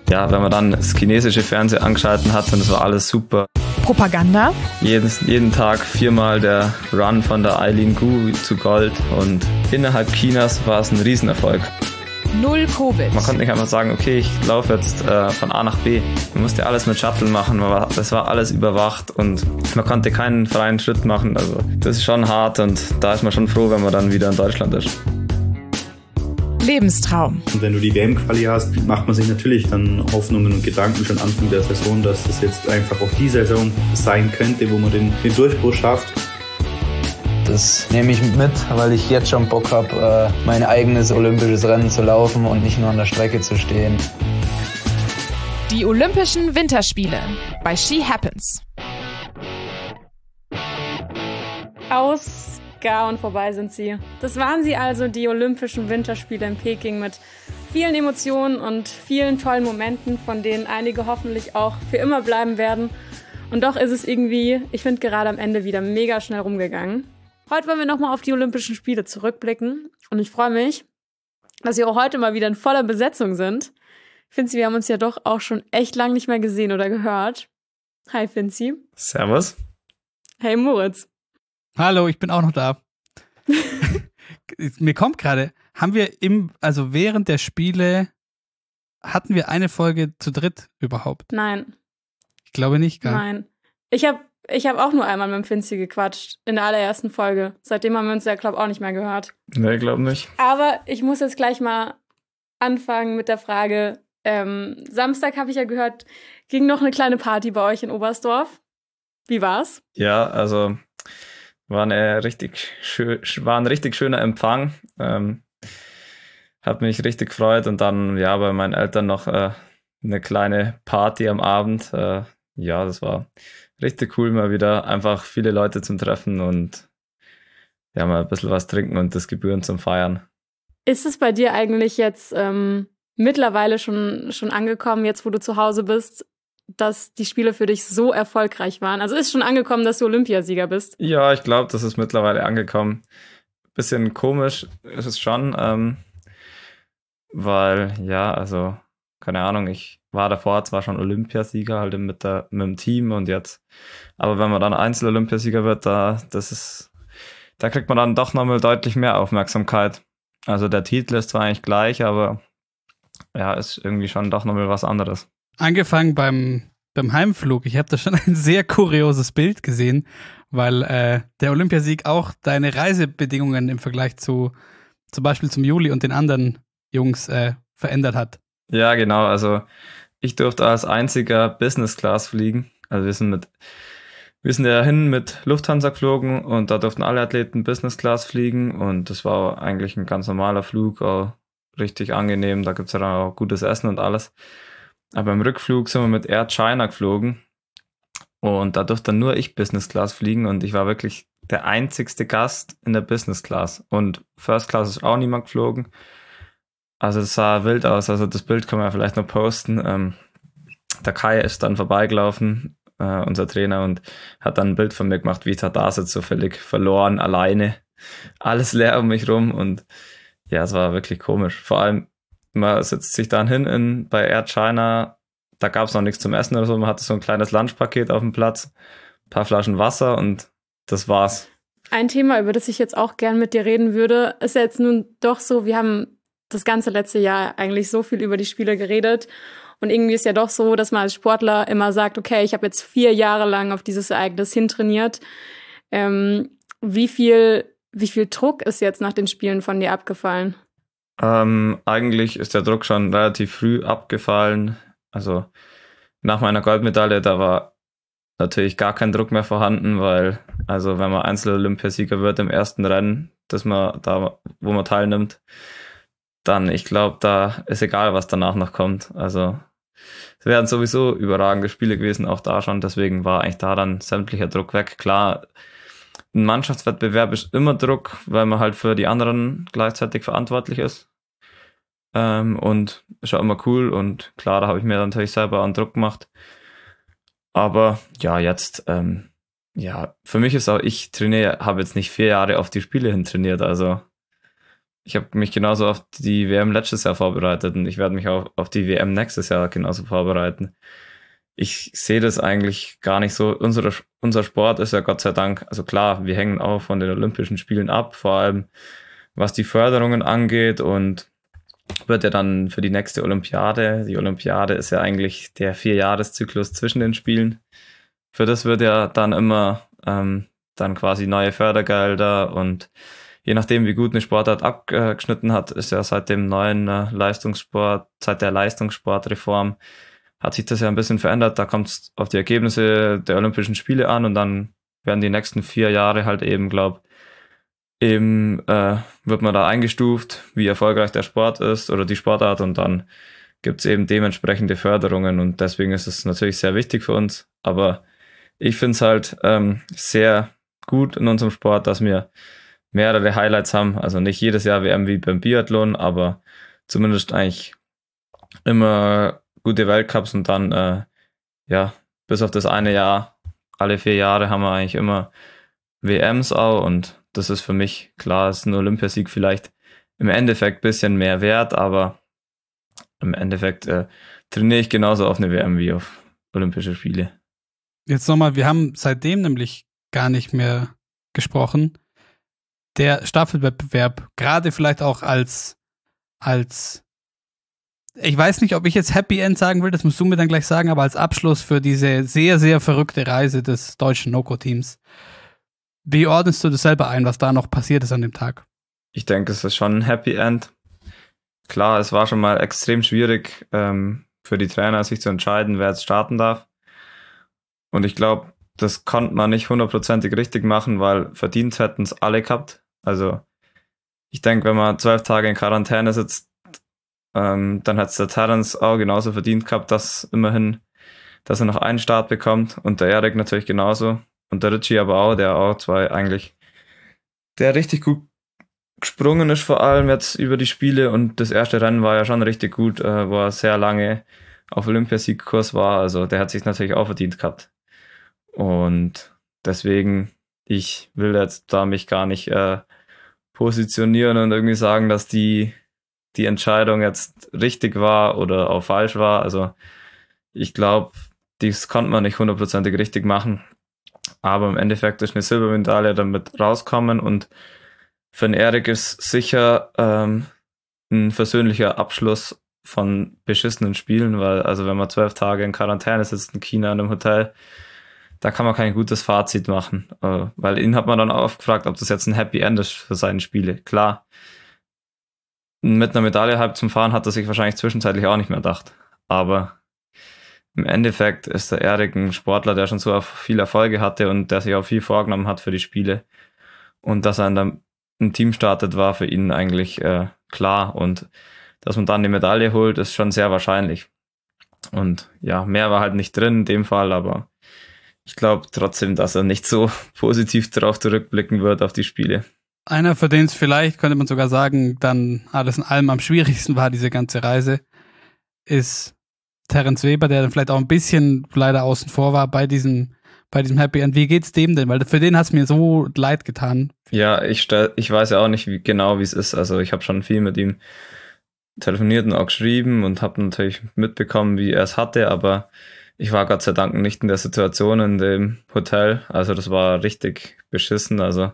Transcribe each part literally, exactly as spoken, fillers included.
Ja, wenn man dann das chinesische Fernsehen angeschaltet hat, und es war alles super. Propaganda. Jeden, jeden Tag viermal der Run von der Eileen Gu zu Gold und innerhalb Chinas war es ein Riesenerfolg. Null Covid. Man konnte nicht einfach sagen, okay, ich laufe jetzt äh, von A nach B. Man musste alles mit Shuttle machen, aber das war alles überwacht und man konnte keinen freien Schritt machen. Also das ist schon hart und da ist man schon froh, wenn man dann wieder in Deutschland ist. Lebenstraum. Und wenn du die W M-Quali hast, macht man sich natürlich dann Hoffnungen und Gedanken schon Anfang der Saison, dass das jetzt einfach auch die Saison sein könnte, wo man den, den Durchbruch schafft. Das nehme ich mit, weil ich jetzt schon Bock habe, mein eigenes olympisches Rennen zu laufen und nicht nur an der Strecke zu stehen. Die Olympischen Winterspiele bei Ski Happens. Aus, gar und vorbei sind sie. Das waren sie also, die Olympischen Winterspiele in Peking mit vielen Emotionen und vielen tollen Momenten, von denen einige hoffentlich auch für immer bleiben werden. Und doch ist es irgendwie, ich finde, gerade am Ende wieder mega schnell rumgegangen. Heute wollen wir nochmal auf die Olympischen Spiele zurückblicken und ich freue mich, dass wir auch heute mal wieder in voller Besetzung sind. Finzi, wir haben uns ja doch auch schon echt lang nicht mehr gesehen oder gehört. Hi Finzi. Servus. Hey Moritz. Hallo, ich bin auch noch da. Mir kommt gerade, haben wir im, also während der Spiele, hatten wir eine Folge zu dritt überhaupt? Nein. Ich glaube nicht, gar. Nein. Ich habe Ich habe auch nur einmal mit dem Finzi gequatscht, in der allerersten Folge. Seitdem haben wir uns ja, glaube ich, auch nicht mehr gehört. Nee, glaube nicht. Aber ich muss jetzt gleich mal anfangen mit der Frage, ähm, Samstag habe ich ja gehört, ging noch eine kleine Party bei euch in Oberstdorf. Wie war's? Ja, also war, eine richtig schön, war ein richtig schöner Empfang. Ähm, hat mich richtig gefreut und dann, ja, bei meinen Eltern noch äh, eine kleine Party am Abend. Äh, ja, das war richtig cool, mal wieder einfach viele Leute zum Treffen und ja, mal ein bisschen was trinken und das gebührend zum Feiern. Ist es bei dir eigentlich jetzt ähm, mittlerweile schon, schon angekommen, jetzt wo du zu Hause bist, dass die Spiele für dich so erfolgreich waren? Also ist schon angekommen, dass du Olympiasieger bist? Ja, ich glaube, das ist mittlerweile angekommen. Bisschen komisch ist es schon, ähm, weil, ja, also, keine Ahnung, ich war davor zwar schon Olympiasieger, halt mit, der, mit dem Team und jetzt, aber wenn man dann Einzel-Olympiasieger wird, da, das ist, da kriegt man dann doch nochmal deutlich mehr Aufmerksamkeit. Also der Titel ist zwar eigentlich gleich, aber ja, ist irgendwie schon doch nochmal was anderes. Angefangen beim, beim Heimflug, ich habe da schon ein sehr kurioses Bild gesehen, weil äh, der Olympiasieg auch deine Reisebedingungen im Vergleich zu zum Beispiel zum Juli und den anderen Jungs äh, verändert hat. Ja, genau, also ich durfte als einziger Business Class fliegen. Also wir sind mit, wir sind ja hin mit Lufthansa geflogen und da durften alle Athleten Business Class fliegen und das war eigentlich ein ganz normaler Flug, auch richtig angenehm, da gibt's ja dann auch gutes Essen und alles. Aber im Rückflug sind wir mit Air China geflogen und da durfte dann nur ich Business Class fliegen und ich war wirklich der einzigste Gast in der Business Class und First Class ist auch niemand geflogen. Also es sah wild aus, also das Bild kann man ja vielleicht noch posten. Ähm, der Kai ist dann vorbeigelaufen, äh, unser Trainer, und hat dann ein Bild von mir gemacht, wie ich da sitze, so völlig verloren, alleine, alles leer um mich rum und ja, es war wirklich komisch. Vor allem, man sitzt sich dann hin in, bei Air China, da gab es noch nichts zum Essen oder so, man hatte so ein kleines Lunchpaket auf dem Platz, ein paar Flaschen Wasser und das war's. Ein Thema, über das ich jetzt auch gern mit dir reden würde, ist ja jetzt nun doch so, wir haben das ganze letzte Jahr eigentlich so viel über die Spiele geredet. Und irgendwie ist ja doch so, dass man als Sportler immer sagt, okay, ich habe jetzt vier Jahre lang auf dieses Ereignis hintrainiert. Ähm, wie viel, wie viel Druck ist jetzt nach den Spielen von dir abgefallen? Ähm, eigentlich ist der Druck schon relativ früh abgefallen. Also nach meiner Goldmedaille, da war natürlich gar kein Druck mehr vorhanden, weil, also wenn man Einzel-Olympiasieger wird im ersten Rennen, das man da, wo man teilnimmt, dann, ich glaube, da ist egal, was danach noch kommt. Also es wären sowieso überragende Spiele gewesen, auch da schon. Deswegen war eigentlich da dann sämtlicher Druck weg. Klar, ein Mannschaftswettbewerb ist immer Druck, weil man halt für die anderen gleichzeitig verantwortlich ist. Ähm, und ist auch immer cool. Und klar, da habe ich mir dann natürlich selber einen Druck gemacht. Aber ja, jetzt, ähm, ja, für mich ist auch, ich trainiere, habe jetzt nicht vier Jahre auf die Spiele hin trainiert. Also ich habe mich genauso auf die W M letztes Jahr vorbereitet und ich werde mich auch auf die W M nächstes Jahr genauso vorbereiten. Ich sehe das eigentlich gar nicht so. Unser, unser Sport ist ja Gott sei Dank, also klar, wir hängen auch von den Olympischen Spielen ab, vor allem was die Förderungen angeht, und wird ja dann für die nächste Olympiade, die Olympiade ist ja eigentlich der Vierjahreszyklus zwischen den Spielen. Für das wird ja dann immer ähm, dann quasi neue Fördergelder, und je nachdem, wie gut eine Sportart abgeschnitten hat, ist ja seit dem neuen äh, Leistungssport, seit der Leistungssportreform, hat sich das ja ein bisschen verändert. Da kommt es auf die Ergebnisse der Olympischen Spiele an, und dann werden die nächsten vier Jahre halt eben, glaub, eben äh, wird man da eingestuft, wie erfolgreich der Sport ist oder die Sportart, und dann gibt es eben dementsprechende Förderungen, und deswegen ist es natürlich sehr wichtig für uns. Aber ich finde es halt ähm, sehr gut in unserem Sport, dass wir mehrere Highlights haben. Also nicht jedes Jahr W M wie beim Biathlon, aber zumindest eigentlich immer gute Weltcups, und dann, äh, ja, bis auf das eine Jahr, alle vier Jahre haben wir eigentlich immer W Ms auch, und das ist für mich, klar, ist ein Olympiasieg vielleicht im Endeffekt ein bisschen mehr wert, aber im Endeffekt äh, trainiere ich genauso auf eine W M wie auf Olympische Spiele. Jetzt nochmal, wir haben seitdem nämlich gar nicht mehr gesprochen. Der Staffelwettbewerb, gerade vielleicht auch als, als, ich weiß nicht, ob ich jetzt Happy End sagen will, das musst du mir dann gleich sagen, aber als Abschluss für diese sehr, sehr verrückte Reise des deutschen NOKO-Teams. Wie ordnest du das selber ein, was da noch passiert ist an dem Tag? Ich denke, es ist schon ein Happy End. Klar, es war schon mal extrem schwierig ähm, für die Trainer, sich zu entscheiden, wer jetzt starten darf. Und ich glaube, das konnte man nicht hundertprozentig richtig machen, weil verdient hätten es alle gehabt. Also ich denke, wenn man zwölf Tage in Quarantäne sitzt, ähm, dann hat es der Terence auch genauso verdient gehabt, dass immerhin, dass er noch einen Start bekommt, und der Erik natürlich genauso. Und der Richie aber auch, der auch zwei eigentlich, der richtig gut gesprungen ist, vor allem jetzt über die Spiele, und das erste Rennen war ja schon richtig gut, äh, wo er sehr lange auf Olympiasiegkurs war, also der hat sich natürlich auch verdient gehabt. Und deswegen, ich will jetzt da mich gar nicht äh, positionieren und irgendwie sagen, dass die, die Entscheidung jetzt richtig war oder auch falsch war. Also ich glaube, das konnte man nicht hundertprozentig richtig machen. Aber im Endeffekt ist eine Silbermedaille damit rauskommen, und für den Erik ist sicher ähm, ein versöhnlicher Abschluss von beschissenen Spielen, weil also wenn man zwölf Tage in Quarantäne sitzt in China in einem Hotel, da kann man kein gutes Fazit machen, äh, weil ihn hat man dann auch gefragt, ob das jetzt ein Happy End ist für seine Spiele. Klar, mit einer Medaille halb zum Fahren hat er sich wahrscheinlich zwischenzeitlich auch nicht mehr gedacht, aber im Endeffekt ist der Erik ein Sportler, der schon so viele Erfolge hatte und der sich auch viel vorgenommen hat für die Spiele. Und dass er in einem Team startet, war für ihn eigentlich äh, klar. Und dass man dann die Medaille holt, ist schon sehr wahrscheinlich. Und ja, mehr war halt nicht drin in dem Fall, aber ich glaube trotzdem, dass er nicht so positiv darauf zurückblicken wird, auf die Spiele. Einer, für den es vielleicht, könnte man sogar sagen, dann alles in allem am schwierigsten war, diese ganze Reise, ist Terence Weber, der dann vielleicht auch ein bisschen leider außen vor war bei diesem, bei diesem Happy End. Wie geht's dem denn? Weil für den hat's mir so leid getan. Ja, ich, stell, ich weiß ja auch nicht wie, genau, wie es ist. Also ich habe schon viel mit ihm telefoniert und auch geschrieben und habe natürlich mitbekommen, wie er es hatte, aber ich war Gott sei Dank nicht in der Situation in dem Hotel. Also das war richtig beschissen. Also,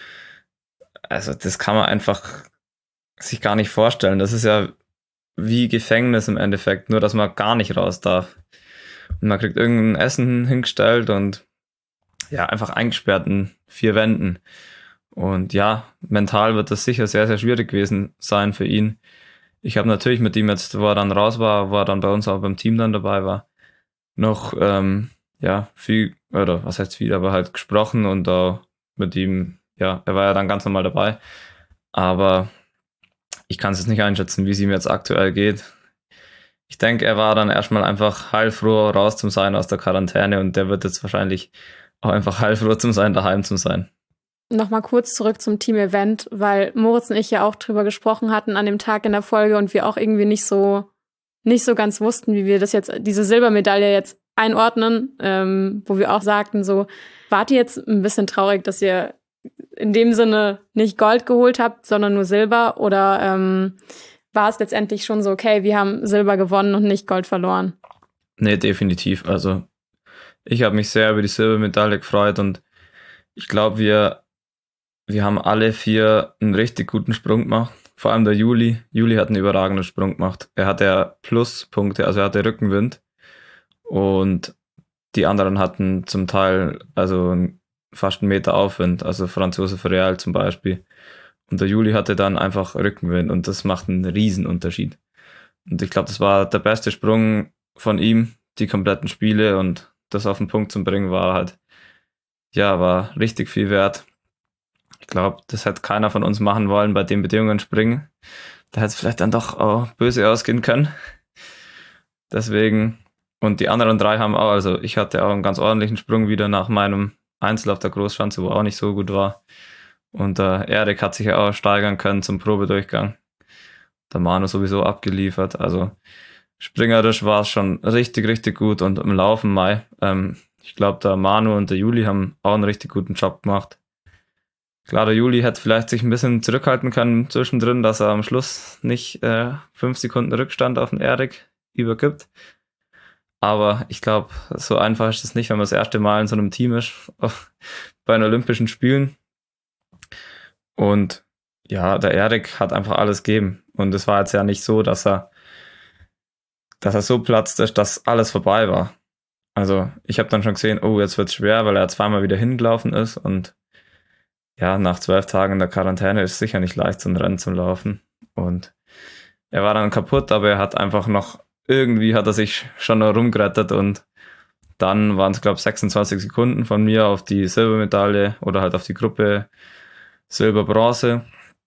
also das kann man einfach sich gar nicht vorstellen. Das ist ja wie Gefängnis im Endeffekt, nur dass man gar nicht raus darf. Und man kriegt irgendein Essen hingestellt und ja, einfach eingesperrt in vier Wänden. Und ja, mental wird das sicher sehr, sehr schwierig gewesen sein für ihn. Ich habe natürlich mit ihm jetzt, wo er dann raus war, wo er dann bei uns auch beim Team dann dabei war, noch ähm, ja, viel, oder was heißt viel, aber halt gesprochen und auch mit ihm, ja, er war ja dann ganz normal dabei. Aber ich kann es jetzt nicht einschätzen, wie es ihm jetzt aktuell geht. Ich denke, er war dann erstmal einfach heilfroh raus zum Sein aus der Quarantäne, und der wird jetzt wahrscheinlich auch einfach heilfroh zum Sein, daheim zum Sein. Nochmal kurz zurück zum Team-Event, weil Moritz und ich ja auch drüber gesprochen hatten an dem Tag in der Folge und wir auch irgendwie nicht so nicht so ganz wussten, wie wir das jetzt, diese Silbermedaille jetzt einordnen, ähm, wo wir auch sagten, so, wart ihr jetzt ein bisschen traurig, dass ihr in dem Sinne nicht Gold geholt habt, sondern nur Silber? Oder ähm, war es letztendlich schon so, okay, wir haben Silber gewonnen und nicht Gold verloren? Nee, definitiv. Also ich habe mich sehr über die Silbermedaille gefreut und ich glaube, wir, wir haben alle vier einen richtig guten Sprung gemacht. Vor allem der Juli. Juli hat einen überragenden Sprung gemacht. Er hatte ja Pluspunkte, also er hatte Rückenwind. Und die anderen hatten zum Teil also fast einen Meter Aufwind, also Franz Josef Real zum Beispiel. Und der Juli hatte dann einfach Rückenwind und das macht einen Riesenunterschied. Und ich glaube, das war der beste Sprung von ihm, die kompletten Spiele, und das auf den Punkt zu bringen war halt, ja, war richtig viel wert. Ich glaube, das hätte keiner von uns machen wollen, bei den Bedingungen springen. Da hätte es vielleicht dann doch auch böse ausgehen können. Deswegen, und die anderen drei haben auch, also ich hatte auch einen ganz ordentlichen Sprung wieder nach meinem Einzel auf der Großschanze, wo auch nicht so gut war. Und der Erik hat sich ja auch steigern können zum Probedurchgang. Der Manu sowieso abgeliefert. Also springerisch war es schon richtig, richtig gut. Und im Laufen Mai, ähm, ich glaube, der Manu und der Juli haben auch einen richtig guten Job gemacht. Klar, der Juli hätte vielleicht sich ein bisschen zurückhalten können zwischendrin, dass er am Schluss nicht äh, fünf Sekunden Rückstand auf den Erik übergibt. Aber ich glaube, so einfach ist es nicht, wenn man das erste Mal in so einem Team ist, bei den Olympischen Spielen. Und ja, der Erik hat einfach alles gegeben. Und es war jetzt ja nicht so, dass er, dass er so platzt ist, dass alles vorbei war. Also ich habe dann schon gesehen, oh, jetzt wird's schwer, weil er zweimal wieder hingelaufen ist. Und ja, nach zwölf Tagen in der Quarantäne ist es sicher nicht leicht, so ein Rennen zu laufen. Und er war dann kaputt, aber er hat einfach noch, irgendwie hat er sich schon noch rumgerettet. Und dann waren es, glaube ich, sechsundzwanzig Sekunden von mir auf die Silbermedaille oder halt auf die Gruppe Silber, Bronze.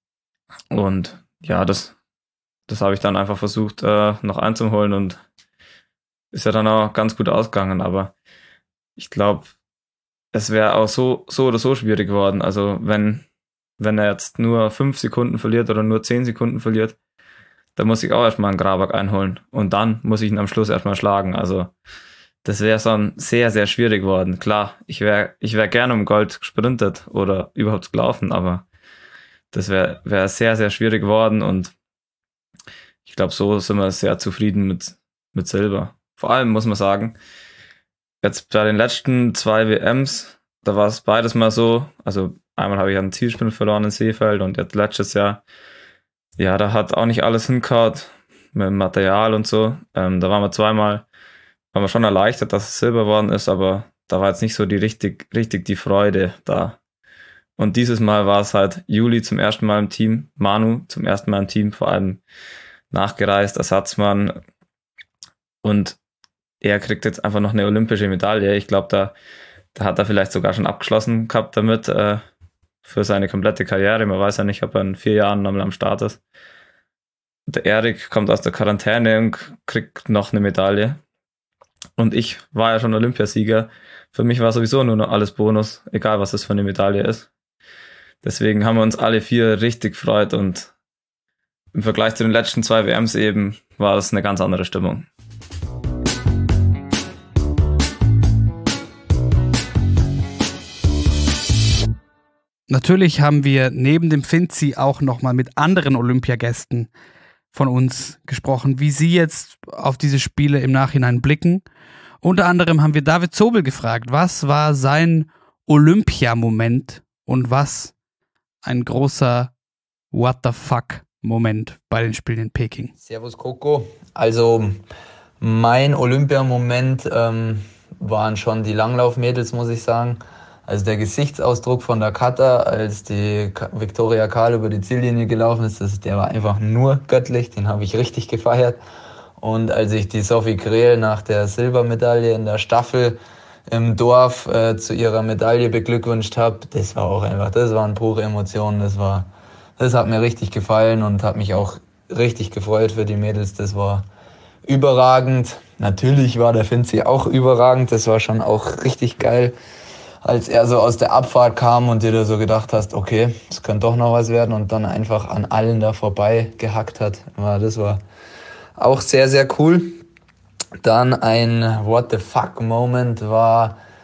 Und ja, das, das habe ich dann einfach versucht äh, noch einzuholen und ist ja dann auch ganz gut ausgegangen. Aber ich glaube, es wäre auch so, so oder so schwierig geworden. Also wenn, wenn er jetzt nur fünf Sekunden verliert oder nur zehn Sekunden verliert, dann muss ich auch erstmal einen Grabak einholen. Und dann muss ich ihn am Schluss erstmal schlagen. Also das wäre schon sehr, sehr schwierig geworden. Klar, ich wäre ich wär gerne um Gold gesprintet oder überhaupt gelaufen, aber das wäre wär sehr, sehr schwierig geworden. Und ich glaube, so sind wir sehr zufrieden mit, mit Silber. Vor allem muss man sagen, jetzt bei den letzten zwei W Ms, da war es beides mal so, also einmal habe ich einen Zielsprint verloren in Seefeld und jetzt letztes Jahr, ja, da hat auch nicht alles hingehauen mit dem Material und so. Ähm, da waren wir zweimal, waren wir schon erleichtert, dass es Silber geworden ist, aber da war jetzt nicht so die richtig, richtig die Freude da. Und dieses Mal war es halt Juli zum ersten Mal im Team, Manu zum ersten Mal im Team, vor allem nachgereist, Ersatzmann, und er kriegt jetzt einfach noch eine olympische Medaille. Ich glaube, da, da hat er vielleicht sogar schon abgeschlossen gehabt damit äh, für seine komplette Karriere. Man weiß ja nicht, ob er in vier Jahren nochmal am Start ist. Der Erik kommt aus der Quarantäne und kriegt noch eine Medaille. Und ich war ja schon Olympiasieger. Für mich war sowieso nur noch alles Bonus, egal was das für eine Medaille ist. Deswegen haben wir uns alle vier richtig gefreut und im Vergleich zu den letzten zwei W Ms eben war das eine ganz andere Stimmung. Natürlich haben wir neben dem Finzi auch nochmal mit anderen Olympiagästen von uns gesprochen, wie sie jetzt auf diese Spiele im Nachhinein blicken. Unter anderem haben wir David Zobel gefragt, was war sein Olympia-Moment und was ein großer What the fuck-Moment bei den Spielen in Peking. Servus Coco. Also mein Olympia-Moment ähm, waren schon die Langlaufmädels, muss ich sagen. Also der Gesichtsausdruck von der Kata, als die Viktoria Karl über die Ziellinie gelaufen ist, das, der war einfach nur göttlich, den habe ich richtig gefeiert. Und als ich die Sophie Krehl nach der Silbermedaille in der Staffel im Dorf äh, zu ihrer Medaille beglückwünscht habe, das war auch einfach, das waren pure Emotionen, das war, das hat mir richtig gefallen und hat mich auch richtig gefreut für die Mädels, das war überragend. Natürlich war der Finzi auch überragend, das war schon auch richtig geil, als er so aus der Abfahrt kam und dir da so gedacht hast, okay, es könnte doch noch was werden und dann einfach an allen da vorbei gehackt hat. Das war auch sehr, sehr cool. Dann ein What the fuck Moment war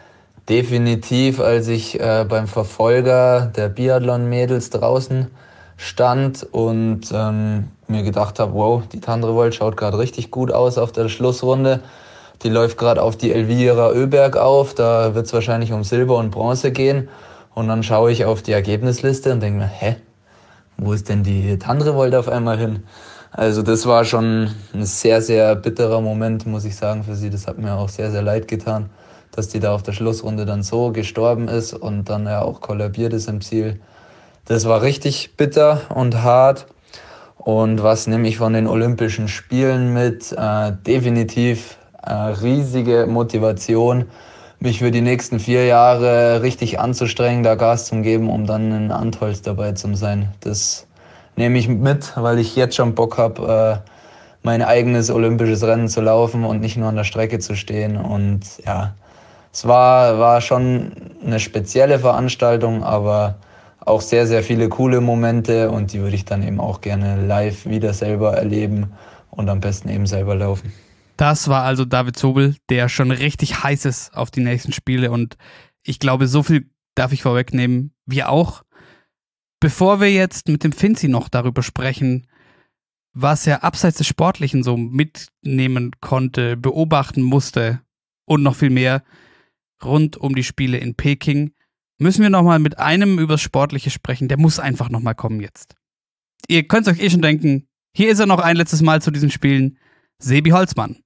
definitiv, als ich äh, beim Verfolger der Biathlon-Mädels draußen stand und ähm, mir gedacht habe, wow, die Tandrevold schaut gerade richtig gut aus auf der Schlussrunde. Die läuft gerade auf die Elvira Oeberg auf, da wird es wahrscheinlich um Silber und Bronze gehen. Und dann schaue ich auf die Ergebnisliste und denke mir, hä, wo ist denn die Tandrevold auf einmal hin? Also das war schon ein sehr, sehr bitterer Moment, muss ich sagen, für sie. Das hat mir auch sehr, sehr leid getan, dass die da auf der Schlussrunde dann so gestorben ist und dann ja auch kollabiert ist im Ziel. Das war richtig bitter und hart. Und was nehme ich von den Olympischen Spielen mit? Äh, definitiv äh, riesige Motivation, mich für die nächsten vier Jahre richtig anzustrengen, da Gas zu geben, um dann in Antholz dabei zu sein. Das nehme ich mit, weil ich jetzt schon Bock habe, äh, mein eigenes olympisches Rennen zu laufen und nicht nur an der Strecke zu stehen. Und ja, es war, war schon eine spezielle Veranstaltung, aber auch sehr, sehr viele coole Momente und die würde ich dann eben auch gerne live wieder selber erleben und am besten eben selber laufen. Das war also David Zobel, der schon richtig heiß ist auf die nächsten Spiele und ich glaube, so viel darf ich vorwegnehmen, wir auch. Bevor wir jetzt mit dem Finzi noch darüber sprechen, was er abseits des Sportlichen so mitnehmen konnte, beobachten musste und noch viel mehr rund um die Spiele in Peking, müssen wir nochmal mit einem übers Sportliche sprechen. Der muss einfach nochmal kommen jetzt. Ihr könnt es euch eh schon denken, hier ist er noch ein letztes Mal zu diesen Spielen. Sebi Holzmann.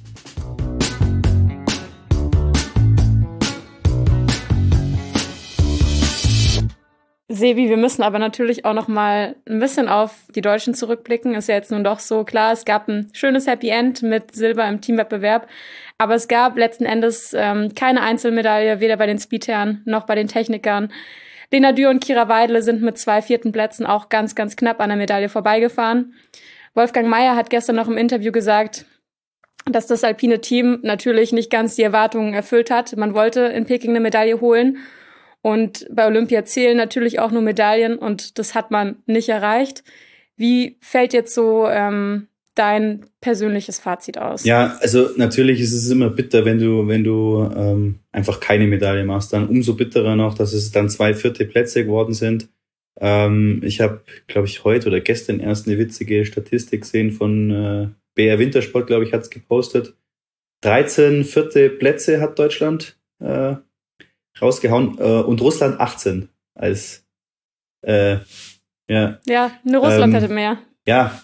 Sebi, wir müssen aber natürlich auch noch mal ein bisschen auf die Deutschen zurückblicken. Ist ja jetzt nun doch so klar, es gab ein schönes Happy End mit Silber im Teamwettbewerb, aber es gab letzten Endes ähm, keine Einzelmedaille, weder bei den Speedherren noch bei den Technikern. Lena Dürr und Kira Weidle sind mit zwei vierten Plätzen auch ganz, ganz knapp an der Medaille vorbeigefahren. Wolfgang Meier hat gestern noch im Interview gesagt, dass das alpine Team natürlich nicht ganz die Erwartungen erfüllt hat. Man wollte in Peking eine Medaille holen. Und bei Olympia zählen natürlich auch nur Medaillen und das hat man nicht erreicht. Wie fällt jetzt so ähm, dein persönliches Fazit aus? Ja, also natürlich ist es immer bitter, wenn du wenn du ähm, einfach keine Medaille machst. Dann umso bitterer noch, dass es dann zwei vierte Plätze geworden sind. Ähm, ich habe, glaube ich, heute oder gestern erst eine witzige Statistik gesehen von äh, B R Wintersport, glaube ich, hat es gepostet. dreizehn vierte Plätze hat Deutschland äh, rausgehauen äh, und Russland achtzehn als äh, ja ja nur Russland ähm, hätte mehr. Ja,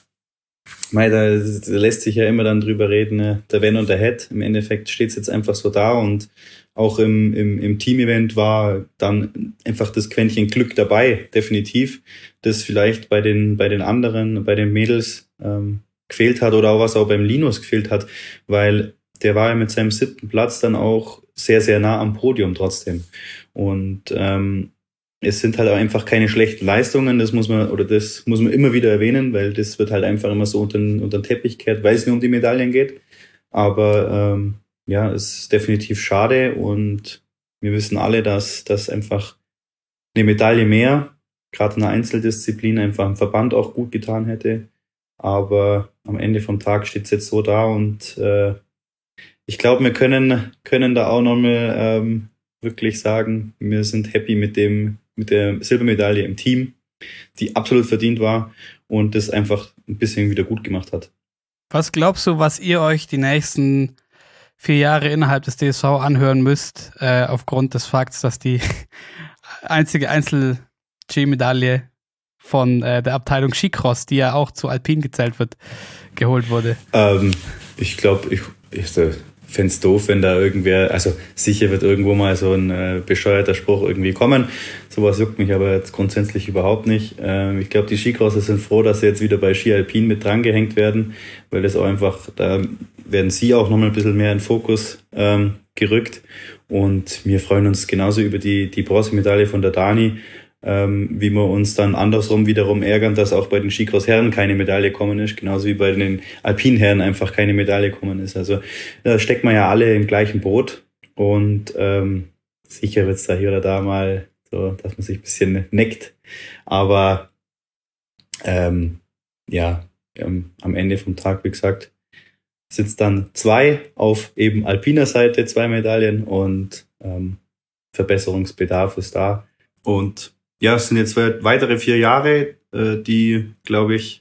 mei, da, da lässt sich ja immer dann drüber reden, ne? Der Wenn und der Hätt. Im Endeffekt steht es jetzt einfach so da und auch im im, im Team-Event war dann einfach das Quäntchen Glück dabei, definitiv, das vielleicht bei den bei den anderen, bei den Mädels ähm, gefehlt hat oder auch was auch beim Linus gefehlt hat, weil der war ja mit seinem siebten Platz dann auch sehr, sehr nah am Podium trotzdem. Und ähm, es sind halt auch einfach keine schlechten Leistungen, das muss man, oder das muss man immer wieder erwähnen, weil das wird halt einfach immer so unter, unter den Teppich gekehrt, weil es nur um die Medaillen geht. Aber ähm, ja, es ist definitiv schade und wir wissen alle, dass das einfach eine Medaille mehr, gerade in einer Einzeldisziplin, einfach im Verband auch gut getan hätte. Aber am Ende vom Tag steht es jetzt so da und äh, ich glaube, wir können können da auch nochmal ähm, wirklich sagen, wir sind happy mit dem mit der Silbermedaille im Team, die absolut verdient war und das einfach ein bisschen wieder gut gemacht hat. Was glaubst du, was ihr euch die nächsten vier Jahre innerhalb des D S V anhören müsst, äh, aufgrund des Fakts, dass die einzige Einzel-G-Medaille von äh, der Abteilung Skicross, die ja auch zu Alpin gezählt wird, geholt wurde? Ähm, ich glaube, ich, ich fände es doof, wenn da irgendwer, also sicher wird irgendwo mal so ein äh, bescheuerter Spruch irgendwie kommen. Sowas juckt mich aber jetzt grundsätzlich überhaupt nicht. Ähm, ich glaube, die Skicrosser sind froh, dass sie jetzt wieder bei Ski Alpin mit drangehängt werden, weil das auch einfach, da werden sie auch nochmal ein bisschen mehr in den Fokus ähm, gerückt. Und wir freuen uns genauso über die, die Bronzemedaille von der Dani, ähm, wie wir uns dann andersrum wiederum ärgern, dass auch bei den Skicross-Herren keine Medaille kommen ist, genauso wie bei den Alpin-Herren einfach keine Medaille kommen ist. Also da steckt man ja alle im gleichen Boot und ähm, sicher wird es da hier oder da mal so, dass man sich ein bisschen neckt. Aber ähm, ja, ähm, am Ende vom Tag, wie gesagt, sind es dann zwei auf eben alpiner Seite, zwei Medaillen und ähm, Verbesserungsbedarf ist da. Und ja, es sind jetzt weitere vier Jahre, äh, die, glaube ich,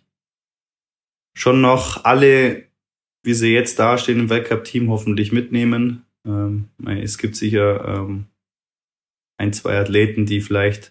schon noch alle, wie sie jetzt dastehen im Weltcup-Team, hoffentlich mitnehmen. Ähm, es gibt sicher ähm, ein, zwei Athleten, die vielleicht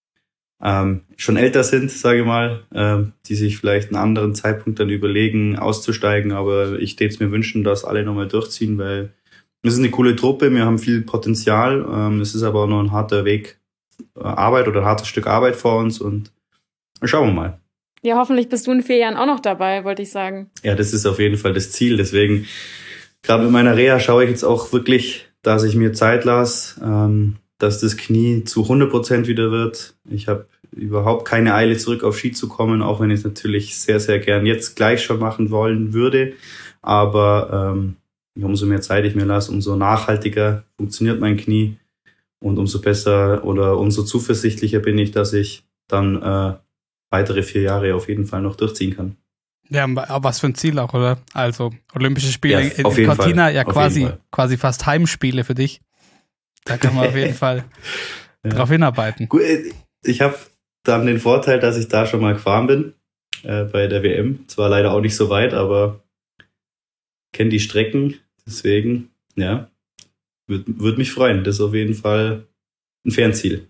ähm, schon älter sind, sage ich mal, ähm, die sich vielleicht einen anderen Zeitpunkt dann überlegen, auszusteigen. Aber ich würde es mir wünschen, dass alle nochmal durchziehen, weil es ist eine coole Truppe, wir haben viel Potenzial. Ähm, es ist aber auch noch ein harter Weg äh, Arbeit oder ein hartes Stück Arbeit vor uns und schauen wir mal. Ja, hoffentlich bist du in vier Jahren auch noch dabei, wollte ich sagen. Ja, das ist auf jeden Fall das Ziel. Deswegen, gerade mit meiner Reha schaue ich jetzt auch wirklich, dass ich mir Zeit lasse, ähm, dass das Knie zu hundert Prozent wieder wird. Ich habe überhaupt keine Eile, zurück auf Ski zu kommen, auch wenn ich es natürlich sehr, sehr gern jetzt gleich schon machen wollen würde. Aber ähm, umso mehr Zeit ich mir lasse, umso nachhaltiger funktioniert mein Knie und umso besser oder umso zuversichtlicher bin ich, dass ich dann äh, weitere vier Jahre auf jeden Fall noch durchziehen kann. Ja, aber was für ein Ziel auch, oder? Also Olympische Spiele ja, in, in Cortina, ja auf quasi, quasi fast Heimspiele für dich. Da kann man auf jeden Fall ja. drauf hinarbeiten. Gut, ich habe dann den Vorteil, dass ich da schon mal gefahren bin, äh, bei der W M. Zwar leider auch nicht so weit, aber kenne die Strecken. Deswegen, ja, würde würd mich freuen. Das ist auf jeden Fall ein Fernziel.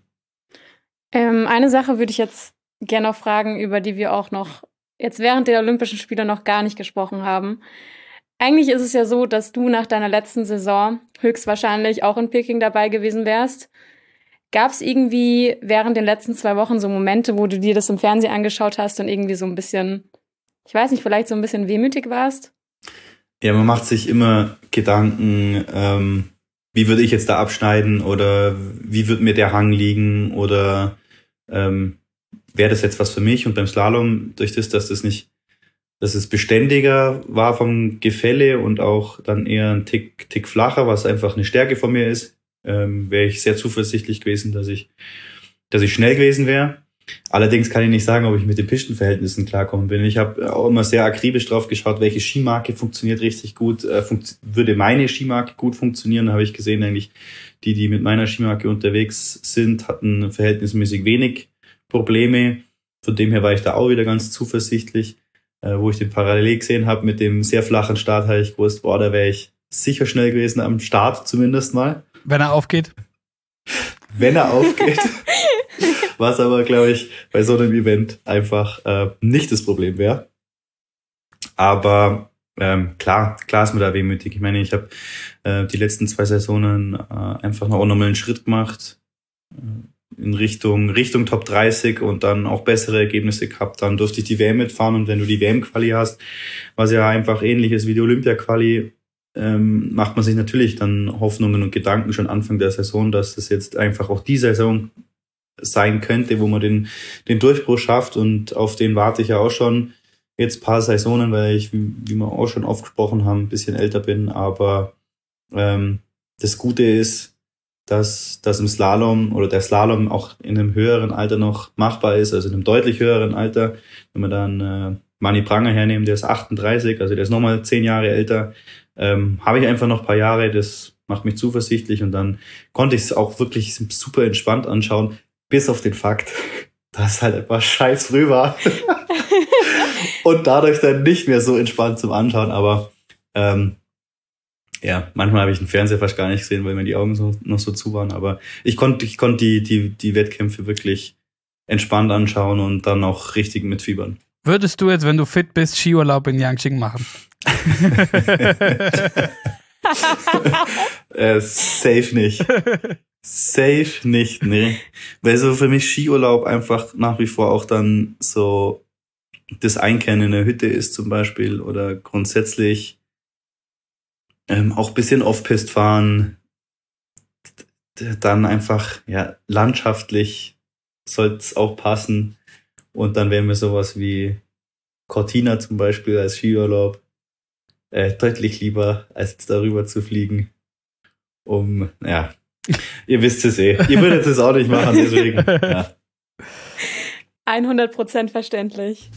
Ähm, eine Sache würde ich jetzt gerne noch fragen, über die wir auch noch jetzt während der Olympischen Spiele noch gar nicht gesprochen haben. Eigentlich ist es ja so, dass du nach deiner letzten Saison höchstwahrscheinlich auch in Peking dabei gewesen wärst. Gab es irgendwie während den letzten zwei Wochen so Momente, wo du dir das im Fernsehen angeschaut hast und irgendwie so ein bisschen, ich weiß nicht, vielleicht so ein bisschen wehmütig warst? Ja, man macht sich immer Gedanken, ähm, wie würde ich jetzt da abschneiden oder wie wird mir der Hang liegen oder ähm, wäre das jetzt was für mich? Und beim Slalom, durch das, dass das nicht, dass es beständiger war vom Gefälle und auch dann eher ein Tick, Tick flacher, was einfach eine Stärke von mir ist, ähm, wäre ich sehr zuversichtlich gewesen, dass ich, dass ich schnell gewesen wäre. Allerdings kann ich nicht sagen, ob ich mit den Pistenverhältnissen klarkommen bin. Ich habe auch immer sehr akribisch drauf geschaut, welche Skimarke funktioniert richtig gut, äh, funkt, würde meine Skimarke gut funktionieren. Da habe ich gesehen, eigentlich die, die mit meiner Skimarke unterwegs sind, hatten verhältnismäßig wenig Probleme. Von dem her war ich da auch wieder ganz zuversichtlich. Äh, wo ich den parallel gesehen habe mit dem sehr flachen Start, habe ich gewusst, boah, da wäre ich sicher schnell gewesen am Start zumindest mal. Wenn er aufgeht. Wenn er aufgeht. Was aber, glaube ich, bei so einem Event einfach äh, nicht das Problem wäre. Aber ähm, klar, klar ist mir da wehmütig. Ich meine, ich habe äh, die letzten zwei Saisonen äh, einfach noch nochmal einen Schritt gemacht äh, in Richtung Richtung Top dreißig und dann auch bessere Ergebnisse gehabt. Dann durfte ich die W M mitfahren und wenn du die W M-Quali hast, was ja einfach ähnlich ist wie die Olympia-Quali, ähm, macht man sich natürlich dann Hoffnungen und Gedanken schon Anfang der Saison, dass das jetzt einfach auch die Saison sein könnte, wo man den den Durchbruch schafft und auf den warte ich ja auch schon jetzt paar Saisonen, weil ich, wie, wie wir auch schon oft gesprochen haben, ein bisschen älter bin, aber ähm, das Gute ist, dass dass im Slalom oder der Slalom auch in einem höheren Alter noch machbar ist, also in einem deutlich höheren Alter, wenn man dann äh, Mani Pranger hernehmen, der ist achtunddreißig, also der ist nochmal zehn Jahre älter, ähm, habe ich einfach noch ein paar Jahre, das macht mich zuversichtlich und dann konnte ich es auch wirklich super entspannt anschauen, bis auf den Fakt, dass es halt einfach scheiß früh war und dadurch dann nicht mehr so entspannt zum Anschauen, aber ähm, ja, manchmal habe ich den Fernseher fast gar nicht gesehen, weil mir die Augen so, noch so zu waren, aber ich konnte ich konnte die, die, die Wettkämpfe wirklich entspannt anschauen und dann auch richtig mitfiebern. Würdest du jetzt, wenn du fit bist, Skiurlaub in Yangqing machen? äh, safe nicht. Safe nicht, nee. Weil so für mich Skiurlaub einfach nach wie vor auch dann so das Einkehren in der Hütte ist zum Beispiel oder grundsätzlich ähm, auch ein bisschen Off-Pist fahren, dann einfach ja landschaftlich soll es auch passen und dann wären wir sowas wie Cortina zum Beispiel als Skiurlaub äh, deutlich lieber, als jetzt darüber zu fliegen, um, ja, ihr wisst es eh. Ihr würdet es auch nicht machen, deswegen, ja. hundert Prozent verständlich.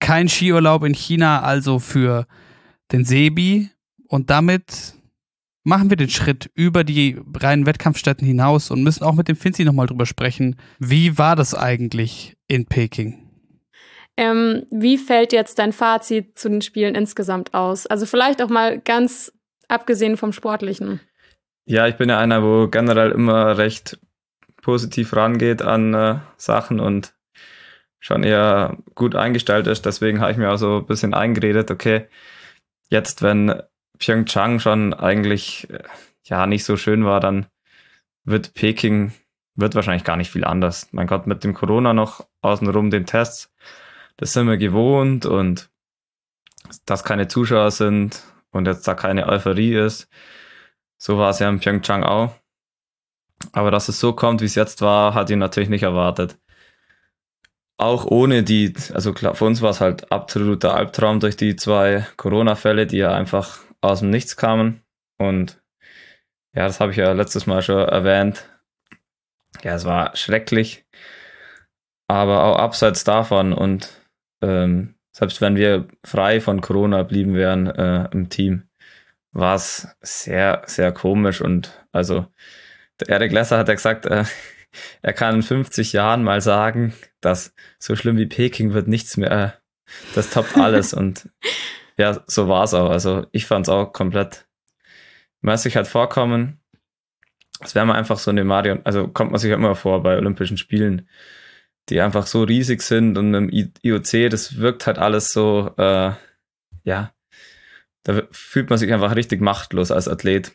kein Skiurlaub in China, also für den Sebi. Und damit machen wir den Schritt über die reinen Wettkampfstätten hinaus und müssen auch mit dem Finzi nochmal drüber sprechen. Wie war das eigentlich in Peking? Ähm, wie fällt jetzt dein Fazit zu den Spielen insgesamt aus? Also vielleicht auch mal ganz abgesehen vom Sportlichen. Ja, ich bin ja einer, wo generell immer recht positiv rangeht an äh, Sachen und schon eher gut eingestellt ist. Deswegen habe ich mir auch so ein bisschen eingeredet, okay, jetzt wenn Pyeongchang schon eigentlich äh, ja nicht so schön war, dann wird Peking wird wahrscheinlich gar nicht viel anders. Mein Gott, mit dem Corona noch außenrum den Tests, das sind wir gewohnt und dass keine Zuschauer sind und jetzt da keine Euphorie ist. So war es ja in Pyeongchang auch. Aber dass es so kommt, wie es jetzt war, hat ich natürlich nicht erwartet. Auch ohne die, also klar, für uns war es halt absoluter Albtraum durch die zwei Corona-Fälle, die ja einfach aus dem Nichts kamen. Und ja, das habe ich ja letztes Mal schon erwähnt. Ja, es war schrecklich. Aber auch abseits davon und ähm, selbst wenn wir frei von Corona blieben wären äh, im Team, war es sehr, sehr komisch. Und also der Erik Lesser hat ja gesagt, äh, er kann in fünfzig Jahren mal sagen, dass so schlimm wie Peking wird nichts mehr, äh, das toppt alles. Und ja, so war es auch. Also ich fand es auch komplett, man muss sich halt vorkommen, es wäre mal einfach so eine Mario, also kommt man sich immer vor bei Olympischen Spielen, die einfach so riesig sind und im I O C, das wirkt halt alles so, äh, ja, da fühlt man sich einfach richtig machtlos als Athlet.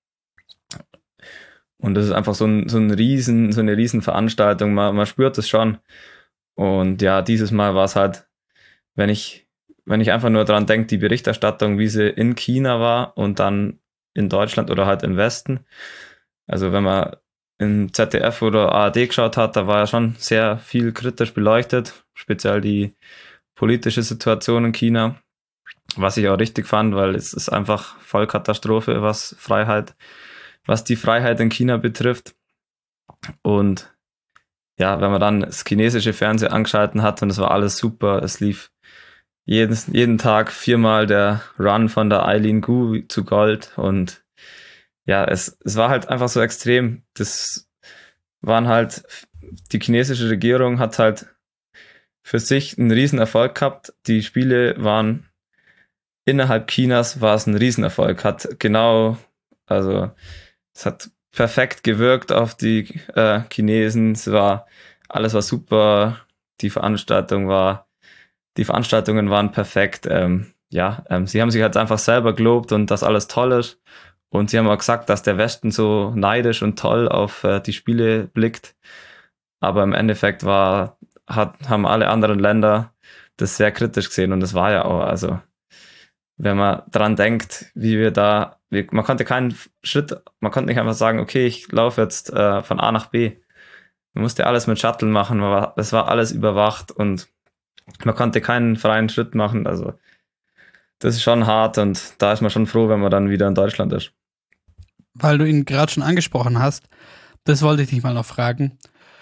Und das ist einfach so ein, so ein riesen, so eine riesen Veranstaltung, man, man spürt es schon. Und ja, dieses Mal war es halt, wenn ich, wenn ich einfach nur dran denke, die Berichterstattung, wie sie in China war und dann in Deutschland oder halt im Westen. Also wenn man im Z D F oder A R D geschaut hat, da war ja schon sehr viel kritisch beleuchtet, speziell die politische Situation in China, was ich auch richtig fand, weil es ist einfach Vollkatastrophe, was Freiheit, was die Freiheit in China betrifft. Und ja, wenn man dann das chinesische Fernsehen angeschalten hat und es war alles super, es lief jeden, jeden Tag viermal der Run von der Eileen Gu zu Gold und ja, es, es war halt einfach so extrem. Das waren halt, die chinesische Regierung hat halt für sich einen Riesenerfolg gehabt. Die Spiele waren innerhalb Chinas, war es ein Riesenerfolg. Hat genau, also es hat perfekt gewirkt auf die äh, Chinesen. Es war, alles war super. Die Veranstaltung war, die Veranstaltungen waren perfekt. Ähm, ja, ähm, sie haben sich halt einfach selber gelobt und dass alles toll ist. Und sie haben auch gesagt, dass der Westen so neidisch und toll auf äh, die Spiele blickt. Aber im Endeffekt war, hat, haben alle anderen Länder das sehr kritisch gesehen. Und das war ja auch, also, wenn man dran denkt, wie wir da, wie, man konnte keinen Schritt, man konnte nicht einfach sagen, okay, ich laufe jetzt äh, von A nach B. Man musste alles mit Shuttle machen, man war, das war alles überwacht und man konnte keinen freien Schritt machen. Also, das ist schon hart und da ist man schon froh, wenn man dann wieder in Deutschland ist. Weil du ihn gerade schon angesprochen hast, das wollte ich dich mal noch fragen.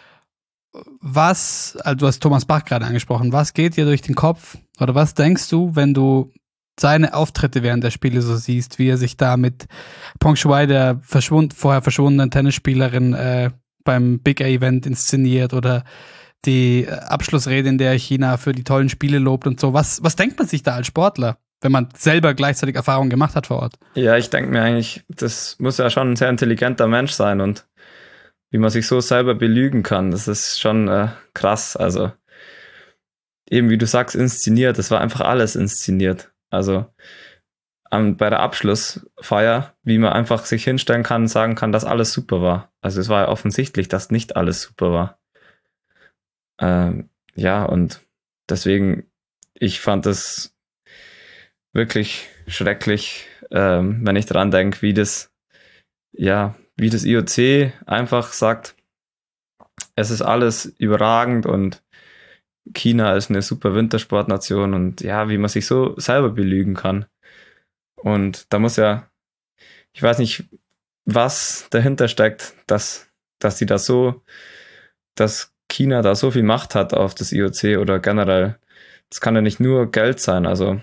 Was, also du hast Thomas Bach gerade angesprochen, was geht dir durch den Kopf oder was denkst du, wenn du seine Auftritte während der Spiele so siehst, wie er sich da mit Peng Shuai, der verschwund, vorher verschwundenen Tennisspielerin, äh, beim Big A-Event inszeniert oder die Abschlussrede, in der China für die tollen Spiele lobt und so. Was, was denkt man sich da als Sportler, wenn man selber gleichzeitig Erfahrungen gemacht hat vor Ort? Ja, ich denke mir eigentlich, das muss ja schon ein sehr intelligenter Mensch sein und wie man sich so selber belügen kann, das ist schon äh, krass. Also eben wie du sagst, inszeniert, das war einfach alles inszeniert. Also ähm, bei der Abschlussfeier, wie man einfach sich hinstellen kann und sagen kann, dass alles super war. Also es war ja offensichtlich, dass nicht alles super war. Ähm, ja, und deswegen, ich fand das wirklich schrecklich, ähm, wenn ich dran denke, wie das, ja, wie das I O C einfach sagt, es ist alles überragend und China ist eine super Wintersportnation und ja, wie man sich so selber belügen kann. Und da muss ja, ich weiß nicht, was dahinter steckt, dass, dass die da so, dass China da so viel Macht hat auf das I O C oder generell das kann ja nicht nur Geld sein. Also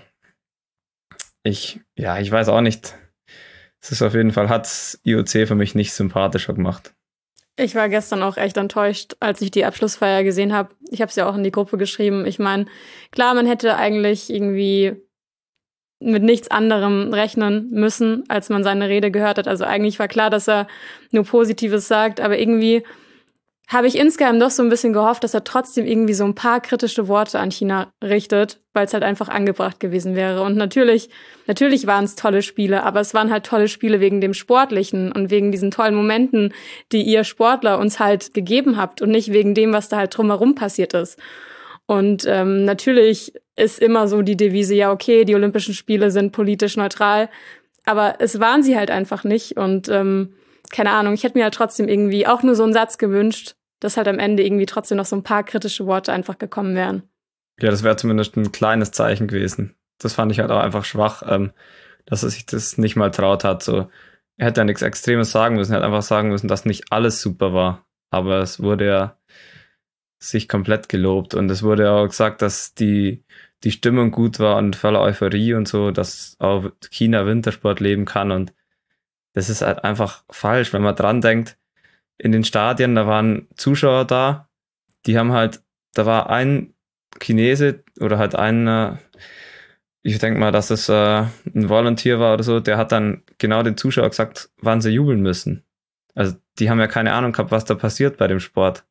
ich, ja, ich weiß auch nicht. Es ist auf jeden Fall, hat I O C für mich nicht sympathischer gemacht. Ich war gestern auch echt enttäuscht, als ich die Abschlussfeier gesehen habe. Ich habe es ja auch in die Gruppe geschrieben. Ich meine, klar, man hätte eigentlich irgendwie mit nichts anderem rechnen müssen, als man seine Rede gehört hat. Also eigentlich war klar, dass er nur Positives sagt, aber irgendwie habe ich insgeheim doch so ein bisschen gehofft, dass er trotzdem irgendwie so ein paar kritische Worte an China richtet, weil es halt einfach angebracht gewesen wäre. Und natürlich, natürlich waren es tolle Spiele, aber es waren halt tolle Spiele wegen dem Sportlichen und wegen diesen tollen Momenten, die ihr Sportler uns halt gegeben habt und nicht wegen dem, was da halt drumherum passiert ist. Und ähm, natürlich ist immer so die Devise, ja okay, die Olympischen Spiele sind politisch neutral, aber es waren sie halt einfach nicht und ähm, keine Ahnung, ich hätte mir halt trotzdem irgendwie auch nur so einen Satz gewünscht, dass halt am Ende irgendwie trotzdem noch so ein paar kritische Worte einfach gekommen wären. Ja, das wäre zumindest ein kleines Zeichen gewesen. Das fand ich halt auch einfach schwach, ähm, dass er sich das nicht mal traut hat. So, er hätte ja nichts Extremes sagen müssen, er hätte einfach sagen müssen, dass nicht alles super war. Aber es wurde ja sich komplett gelobt und es wurde ja auch gesagt, dass die, die Stimmung gut war und voller Euphorie und so, dass auch China Wintersport leben kann und das ist halt einfach falsch, wenn man dran denkt, in den Stadien, da waren Zuschauer da, die haben halt, da war ein Chinese oder halt ein, ich denke mal, dass es äh, ein Volunteer war oder so, der hat dann genau den Zuschauern gesagt, wann sie jubeln müssen. Also die haben ja keine Ahnung gehabt, was da passiert bei dem Sport.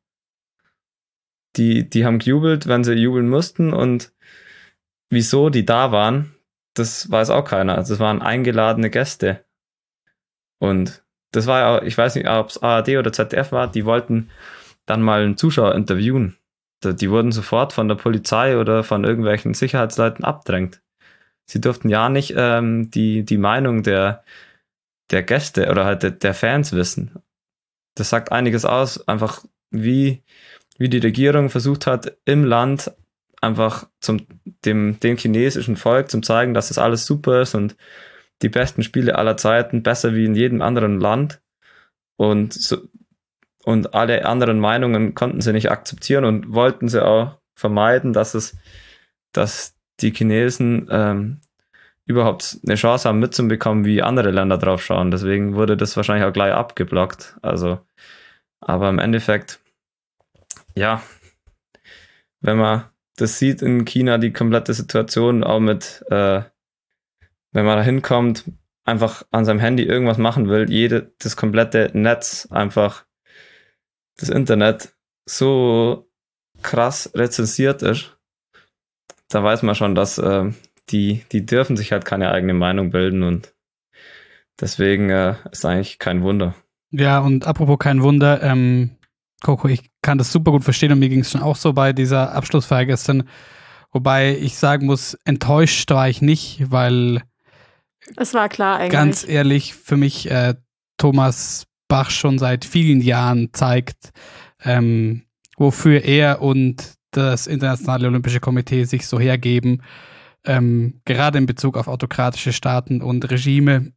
Die, die haben gejubelt, wenn sie jubeln mussten und wieso die da waren, das weiß auch keiner. Also es waren eingeladene Gäste. Und das war ja, ich weiß nicht, ob es A R D oder Z D F war, die wollten dann mal einen Zuschauer interviewen. Die wurden sofort von der Polizei oder von irgendwelchen Sicherheitsleuten abdrängt. Sie durften ja nicht ähm, die, die Meinung der, der Gäste oder halt der, der Fans wissen. Das sagt einiges aus, einfach wie, wie die Regierung versucht hat, im Land einfach zum, dem, dem chinesischen Volk zu zeigen, dass das alles super ist und die besten Spiele aller Zeiten, besser wie in jedem anderen Land. Und, so, und alle anderen Meinungen konnten sie nicht akzeptieren und wollten sie auch vermeiden, dass es, dass die Chinesen ähm, überhaupt eine Chance haben mitzubekommen, wie andere Länder drauf schauen. Deswegen wurde das wahrscheinlich auch gleich abgeblockt. Also, aber im Endeffekt, ja, wenn man das sieht in China, die komplette Situation, auch mit äh, wenn man da hinkommt, einfach an seinem Handy irgendwas machen will, jede, das komplette Netz, einfach das Internet so krass rezensiert ist, da weiß man schon, dass äh, die, die dürfen sich halt keine eigene Meinung bilden und deswegen äh, ist eigentlich kein Wunder. Ja, und apropos kein Wunder, ähm, Coco, ich kann das super gut verstehen und mir ging es schon auch so bei dieser Abschlussfeier gestern, wobei ich sagen muss, enttäuscht war ich nicht, weil es war klar eigentlich. Ganz ehrlich, für mich äh, Thomas Bach schon seit vielen Jahren zeigt, ähm, wofür er und das Internationale Olympische Komitee sich so hergeben, ähm, gerade in Bezug auf autokratische Staaten und Regime.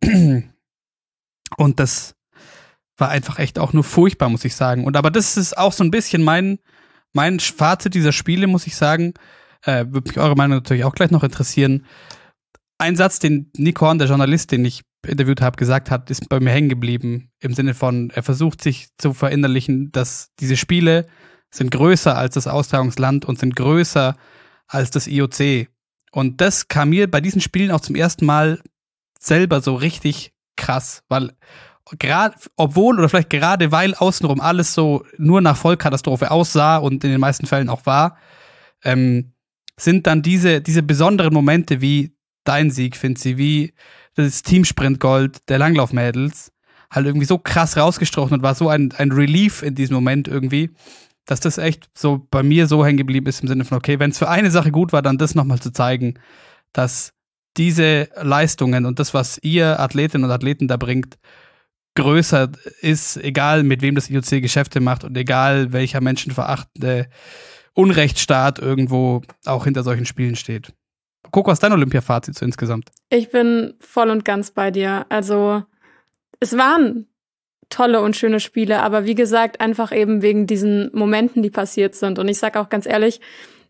Und das war einfach echt auch nur furchtbar, muss ich sagen. Und aber das ist auch so ein bisschen mein, mein Fazit dieser Spiele, muss ich sagen. Äh, würde mich eure Meinung natürlich auch gleich noch interessieren. Ein Satz, den Nico Horn, der Journalist, den ich interviewt habe, gesagt hat, ist bei mir hängen geblieben. Im Sinne von, er versucht sich zu verinnerlichen, dass diese Spiele sind größer als das Austragungsland und sind größer als das I O C. Und das kam mir bei diesen Spielen auch zum ersten Mal selber so richtig krass, weil gerade, obwohl oder vielleicht gerade weil außenrum alles so nur nach Vollkatastrophe aussah und in den meisten Fällen auch war, ähm, sind dann diese, diese besonderen Momente wie dein Sieg, Finzi, wie das Teamsprint-Gold der Langlaufmädels halt irgendwie so krass rausgestochen und war so ein, ein Relief in diesem Moment irgendwie, dass das echt so bei mir so hängen geblieben ist im Sinne von, okay, wenn es für eine Sache gut war, dann das nochmal zu zeigen, dass diese Leistungen und das, was ihr Athletinnen und Athleten da bringt, größer ist, egal mit wem das I O C Geschäfte macht und egal welcher menschenverachtende Unrechtsstaat irgendwo auch hinter solchen Spielen steht. Coco, was ist dein Olympia-Fazit so insgesamt? Ich bin voll und ganz bei dir. Also es waren tolle und schöne Spiele, aber wie gesagt, einfach eben wegen diesen Momenten, die passiert sind. Und ich sag auch ganz ehrlich,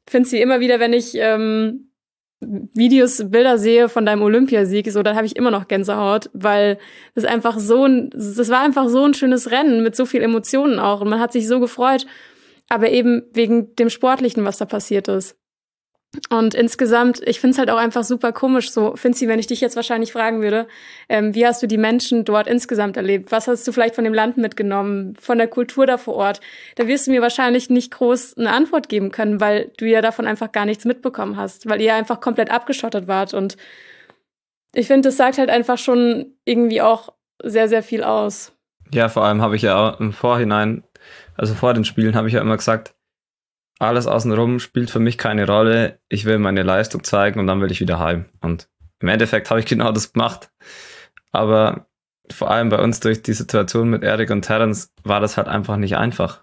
finde sie immer wieder, wenn ich ähm, Videos, Bilder sehe von deinem Olympiasieg, so, dann habe ich immer noch Gänsehaut, weil das einfach so ein, das war einfach so ein schönes Rennen mit so viel Emotionen auch und man hat sich so gefreut, aber eben wegen dem Sportlichen, was da passiert ist. Und insgesamt, ich finde es halt auch einfach super komisch, so, Finzi, wenn ich dich jetzt wahrscheinlich fragen würde, ähm, wie hast du die Menschen dort insgesamt erlebt? Was hast du vielleicht von dem Land mitgenommen, von der Kultur da vor Ort? Da wirst du mir wahrscheinlich nicht groß eine Antwort geben können, weil du ja davon einfach gar nichts mitbekommen hast, weil ihr einfach komplett abgeschottet wart. Und ich finde, das sagt halt einfach schon irgendwie auch sehr, sehr viel aus. Ja, vor allem habe ich ja auch im Vorhinein, also vor den Spielen habe ich ja immer gesagt, alles außenrum spielt für mich keine Rolle. Ich will meine Leistung zeigen und dann will ich wieder heim. Und im Endeffekt habe ich genau das gemacht. Aber vor allem bei uns durch die Situation mit Erik und Terence war das halt einfach nicht einfach.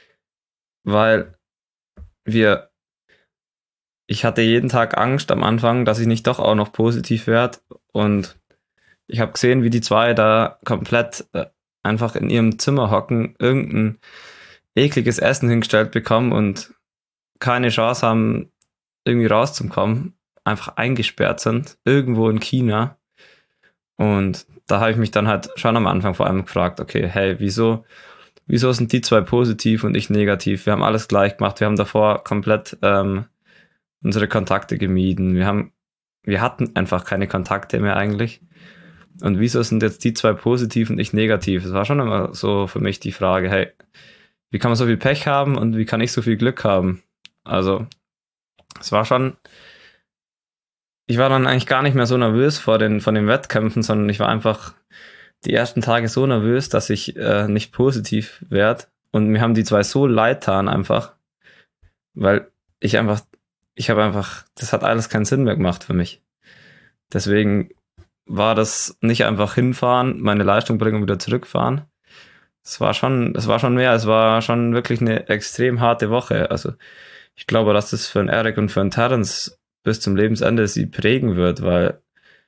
Weil wir, ich hatte jeden Tag Angst am Anfang, dass ich nicht doch auch noch positiv werde. Und ich habe gesehen, wie die zwei da komplett einfach in ihrem Zimmer hocken, irgendein ekliges Essen hingestellt bekommen und keine Chance haben, irgendwie rauszukommen, einfach eingesperrt sind, irgendwo in China. Und da habe ich mich dann halt schon am Anfang vor allem gefragt, okay, hey, wieso, wieso sind die zwei positiv und ich negativ? Wir haben alles gleich gemacht, wir haben davor komplett ähm, unsere Kontakte gemieden, wir haben, wir hatten einfach keine Kontakte mehr eigentlich. Und wieso sind jetzt die zwei positiv und ich negativ? Es war schon immer so für mich die Frage, hey, wie kann man so viel Pech haben und wie kann ich so viel Glück haben? Also, es war schon, ich war dann eigentlich gar nicht mehr so nervös vor den, von den Wettkämpfen, sondern ich war einfach die ersten Tage so nervös, dass ich äh, nicht positiv werde. Und mir haben die zwei so leid getan einfach, weil ich einfach, ich habe einfach, das hat alles keinen Sinn mehr gemacht für mich. Deswegen war das nicht einfach hinfahren, meine Leistung bringen und wieder zurückfahren. Es war schon, es war schon mehr, es war schon wirklich eine extrem harte Woche. Also ich glaube, dass das für einen Erik und für einen Terence bis zum Lebensende sie prägen wird, weil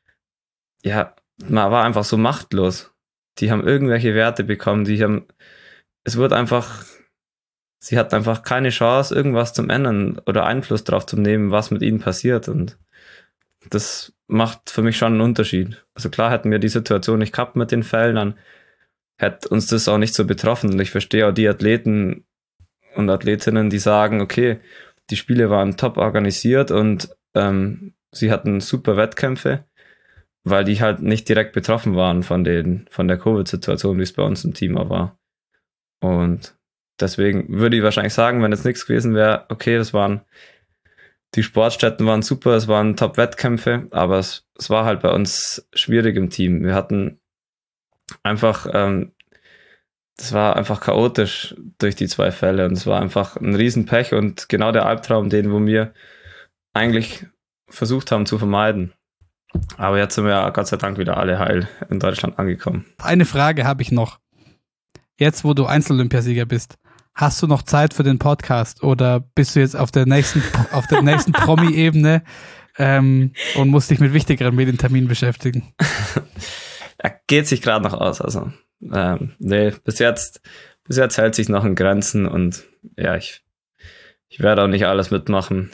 ja, man war einfach so machtlos. Die haben irgendwelche Werte bekommen, die haben, es wird einfach, sie hatten einfach keine Chance, irgendwas zu ändern oder Einfluss drauf zu nehmen, was mit ihnen passiert, und das macht für mich schon einen Unterschied. Also klar hätten wir die Situation nicht gehabt mit den Fällen, dann hätte uns das auch nicht so betroffen. Und ich verstehe auch die Athleten und Athletinnen, die sagen, okay, die Spiele waren top organisiert und ähm, sie hatten super Wettkämpfe, weil die halt nicht direkt betroffen waren von den, von der Covid-Situation, wie es bei uns im Team auch war. Und deswegen würde ich wahrscheinlich sagen, wenn jetzt nichts gewesen wäre, okay, das waren, die Sportstätten waren super, es waren Top-Wettkämpfe, aber es, es war halt bei uns schwierig im Team. Wir hatten einfach, ähm, das war einfach chaotisch durch die zwei Fälle und es war einfach ein Riesenpech und genau der Albtraum, den wo wir eigentlich versucht haben zu vermeiden. Aber jetzt sind wir ja Gott sei Dank wieder alle heil in Deutschland angekommen. Eine Frage habe ich noch. Jetzt, wo du Einzel-Olympiasieger bist, hast du noch Zeit für den Podcast oder bist du jetzt auf der nächsten, auf der nächsten Promi-Ebene ähm, und musst dich mit wichtigeren Medienterminen beschäftigen? Er geht sich gerade noch aus, also ähm, nee, bis jetzt, bis jetzt hält sich noch in Grenzen und ja, ich, ich werde auch nicht alles mitmachen.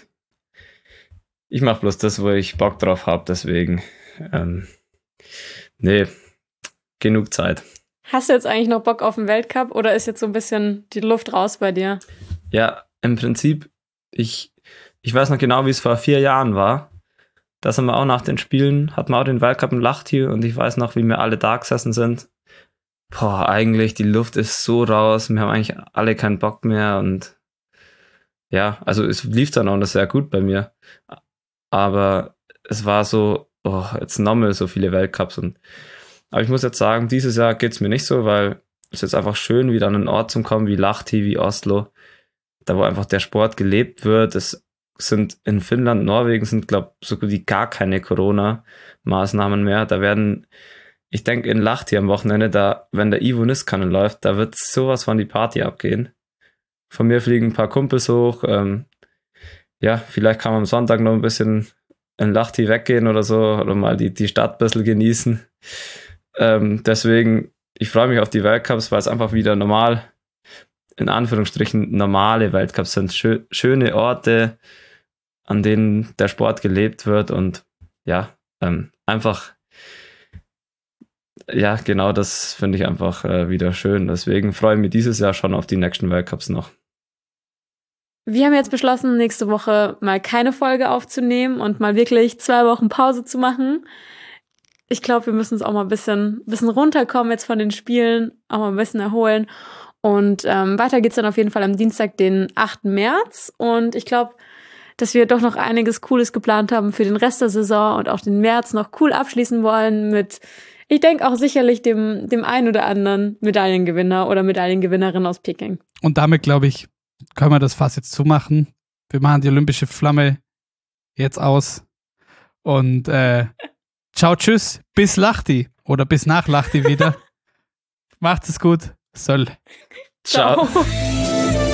Ich mache bloß das, wo ich Bock drauf habe, deswegen ähm, nee, genug Zeit. Hast du jetzt eigentlich noch Bock auf den Weltcup oder ist jetzt so ein bisschen die Luft raus bei dir? Ja, im Prinzip, ich, ich weiß noch genau, wie es vor vier Jahren war. Da sind wir auch nach den Spielen, hatten wir auch den Weltcup in Lahti und ich weiß noch, wie wir alle da gesessen sind. Boah, eigentlich, die Luft ist so raus, wir haben eigentlich alle keinen Bock mehr und ja, also es lief dann auch noch sehr gut bei mir. Aber es war so, oh, jetzt nochmal so viele Weltcups und aber ich muss jetzt sagen, dieses Jahr geht es mir nicht so, weil es ist einfach schön, wieder an einen Ort zu kommen wie Lahti, wie Oslo, da wo einfach der Sport gelebt wird. Es sind in Finnland, Norwegen sind, glaube ich, so gut wie gar keine Corona-Maßnahmen mehr. Da werden, ich denke in Lahti am Wochenende, da, wenn der Ivo Niskanen läuft, da wird sowas von die Party abgehen. Von mir fliegen ein paar Kumpels hoch. Ähm, ja, vielleicht kann man am Sonntag noch ein bisschen in Lahti weggehen oder so oder mal die, die Stadt ein bisschen genießen. Ähm, deswegen, ich freue mich auf die Weltcups, weil es einfach wieder normal, in Anführungsstrichen normale Weltcups sind. Schö- schöne Orte, an denen der Sport gelebt wird und ja, ähm, einfach, ja, genau das finde ich einfach äh, wieder schön. Deswegen freue ich mich dieses Jahr schon auf die nächsten Weltcups noch. Wir haben jetzt beschlossen, nächste Woche mal keine Folge aufzunehmen und mal wirklich zwei Wochen Pause zu machen. Ich glaube, wir müssen uns auch mal ein bisschen, bisschen runterkommen jetzt von den Spielen, auch mal ein bisschen erholen. Und ähm, weiter geht's dann auf jeden Fall am Dienstag, den achten März. Und ich glaube, dass wir doch noch einiges Cooles geplant haben für den Rest der Saison und auch den März noch cool abschließen wollen mit, ich denke auch sicherlich dem, dem einen oder anderen Medaillengewinner oder Medaillengewinnerin aus Peking. Und damit, glaube ich, können wir das Fass jetzt zumachen. Wir machen die olympische Flamme jetzt aus. Und äh, ciao, tschüss, bis Lahti oder bis nach Lahti wieder. Macht es gut. Soll. Ciao. Ciao.